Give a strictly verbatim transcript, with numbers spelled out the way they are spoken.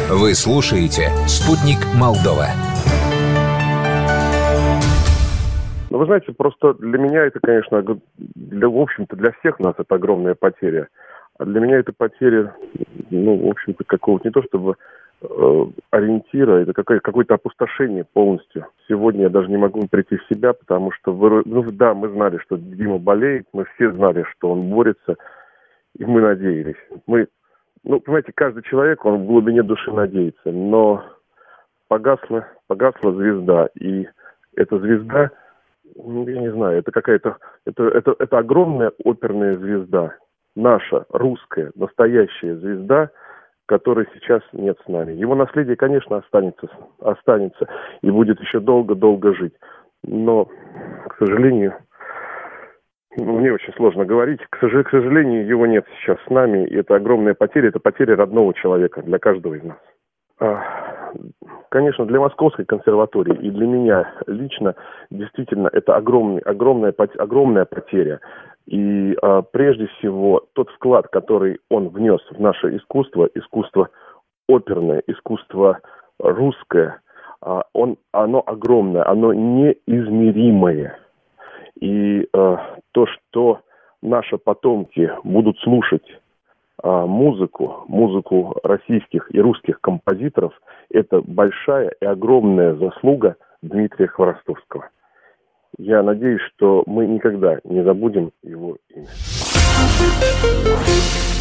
Вы слушаете «Спутник Молдова». Ну, вы знаете, просто для меня это, конечно, для, в общем-то, для всех нас это огромная потеря. А для меня это потеря, ну, в общем-то, какого-то не то чтобы э, ориентира, это какое- какое-то опустошение полностью. Сегодня я даже не могу прийти в себя, потому что, вы, ну, да, мы знали, что Дима болеет, мы все знали, что он борется, и мы надеялись. Мы, ну, понимаете, каждый человек, он в глубине души надеется, но погасла, погасла звезда, и эта звезда, ну, я не знаю, это какая-то, это, это, это огромная оперная звезда. Наша, русская, настоящая звезда, которой сейчас нет с нами. Его наследие, конечно, останется, останется и будет еще долго-долго жить. Но, к сожалению, ну, мне очень сложно говорить, к сожалению, к сожалению, его нет сейчас с нами, и это огромная потеря, это потеря родного человека для каждого из нас. Конечно, для Московской консерватории и для меня лично действительно это огромный, огромная, огромная потеря. И а, прежде всего тот вклад, который он внес в наше искусство, искусство оперное, искусство русское, а, он, оно огромное, оно неизмеримое. И а, то, что наши потомки будут слушать а, музыку, музыку российских и русских композиторов, это большая и огромная заслуга Дмитрия Хворостовского. Я надеюсь, что мы никогда не забудем его имя.